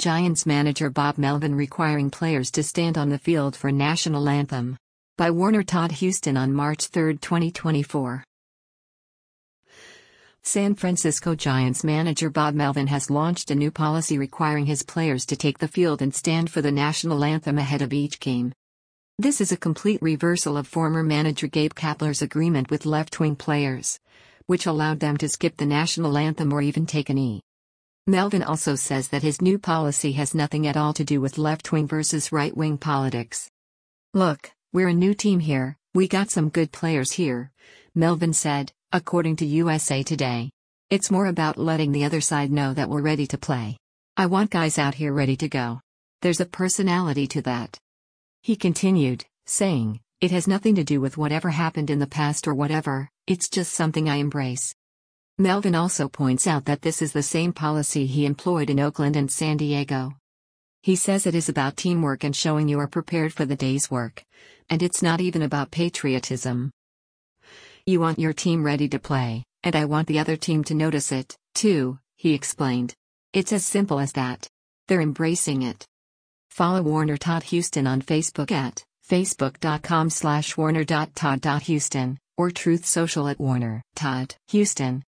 Giants manager Bob Melvin requiring players to stand on the field for national anthem. By Warner Todd Houston on March 3, 2024. San Francisco Giants manager Bob Melvin has launched a new policy requiring his players to take the field and stand for the national anthem ahead of each game. This is a complete reversal of former manager Gabe Kapler's agreement with left-wing players, which allowed them to skip the national anthem or even take a knee. Melvin also says that his new policy has nothing at all to do with left-wing versus right-wing politics. "Look, we're a new team here, we got some good players here," Melvin said, according to USA Today. "It's more about letting the other side know that we're ready to play. I want guys out here ready to go. There's a personality to that." He continued, saying, "It has nothing to do with whatever happened in the past or whatever, it's just something I embrace." Melvin also points out that this is the same policy he employed in Oakland and San Diego. He says it is about teamwork and showing you are prepared for the day's work. And it's not even about patriotism. "You want your team ready to play, and I want the other team to notice it, too," he explained. "It's as simple as that. They're embracing it." Follow Warner Todd Houston on Facebook at facebook.com/warner.todd.houston or Truth Social at Warner Todd Houston.